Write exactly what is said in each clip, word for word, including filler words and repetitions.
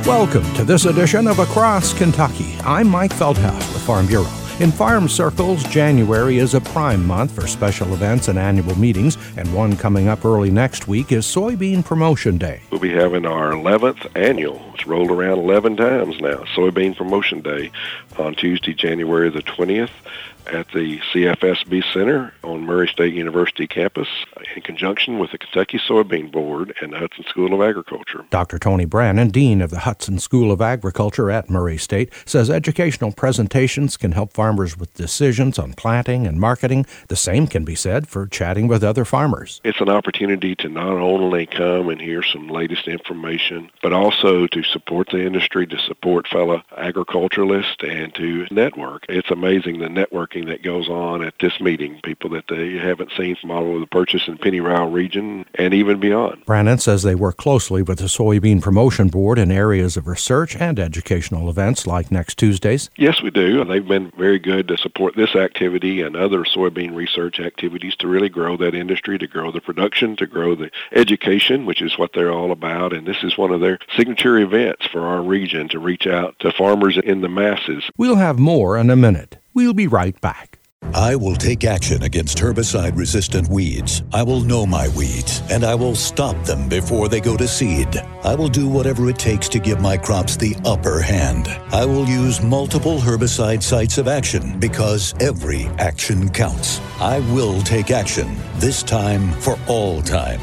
Welcome to this edition of Across Kentucky. I'm Mike Feldhaus with Farm Bureau. In farm circles, January is a prime month for special events and annual meetings, and one coming up early next week is Soybean Promotion Day. We'll be having our eleventh annual. It's rolled around eleven times now. Soybean Promotion Day on Tuesday, January the twentieth at the C F S B Center on Murray State University campus in conjunction with the Kentucky Soybean Board and the Hudson School of Agriculture. Doctor Tony Brannon, Dean of the Hudson School of Agriculture at Murray State, says educational presentations can help farmers with decisions on planting and marketing. The same can be said for chatting with other farmers. It's an opportunity to not only come and hear some latest information, but also to support the industry, to support fellow agriculturalists, and to network. It's amazing the networking that goes on at this meeting, people that they haven't seen from all over the Purchase and Penny Royal region and even beyond. Brannon says they work closely with the Soybean Promotion Board in areas of research and educational events like next Tuesday's. Yes, we do. They've been very good to support this activity and other soybean research activities to really grow that industry, to grow the production, to grow the education, which is what they're all about. And this is one of their signature events for our region to reach out to farmers in the masses. We'll have more in a minute. We'll be right back. I will take action against herbicide-resistant weeds. I will know my weeds, and I will stop them before they go to seed. I will do whatever it takes to give my crops the upper hand. I will use multiple herbicide sites of action because every action counts. I will take action, this time for all time.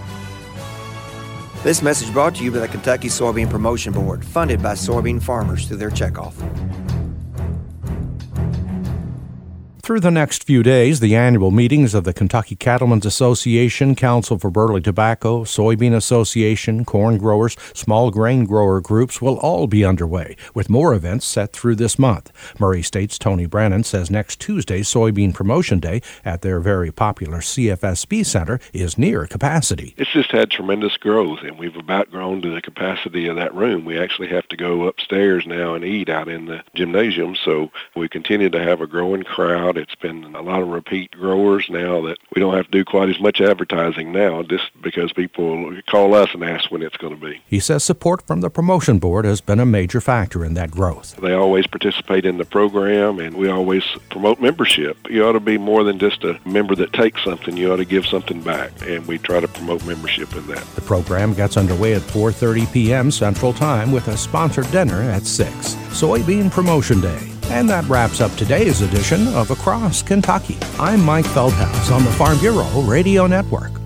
This message brought to you by the Kentucky Soybean Promotion Board, funded by soybean farmers through their checkoff. Through the next few days, the annual meetings of the Kentucky Cattlemen's Association, Council for Burley Tobacco, Soybean Association, corn growers, small grain grower groups will all be underway, with more events set through this month. Murray State's Tony Brannon says next Tuesday's Soybean Promotion Day at their very popular C F S B Center is near capacity. It's just had tremendous growth, and we've about grown to the capacity of that room. We actually have to go upstairs now and eat out in the gymnasium, so we continue to have a growing crowd. It's been a lot of repeat growers now that we don't have to do quite as much advertising now just because people call us and ask when it's going to be. He says support from the promotion board has been a major factor in that growth. They always participate in the program, and we always promote membership. You ought to be more than just a member that takes something. You ought to give something back, and we try to promote membership in that. The program gets underway at four thirty p.m. Central Time with a sponsored dinner at six. Soybean Promotion Day. And that wraps up today's edition of Across Kentucky. I'm Mike Feldhaus on the Farm Bureau Radio Network.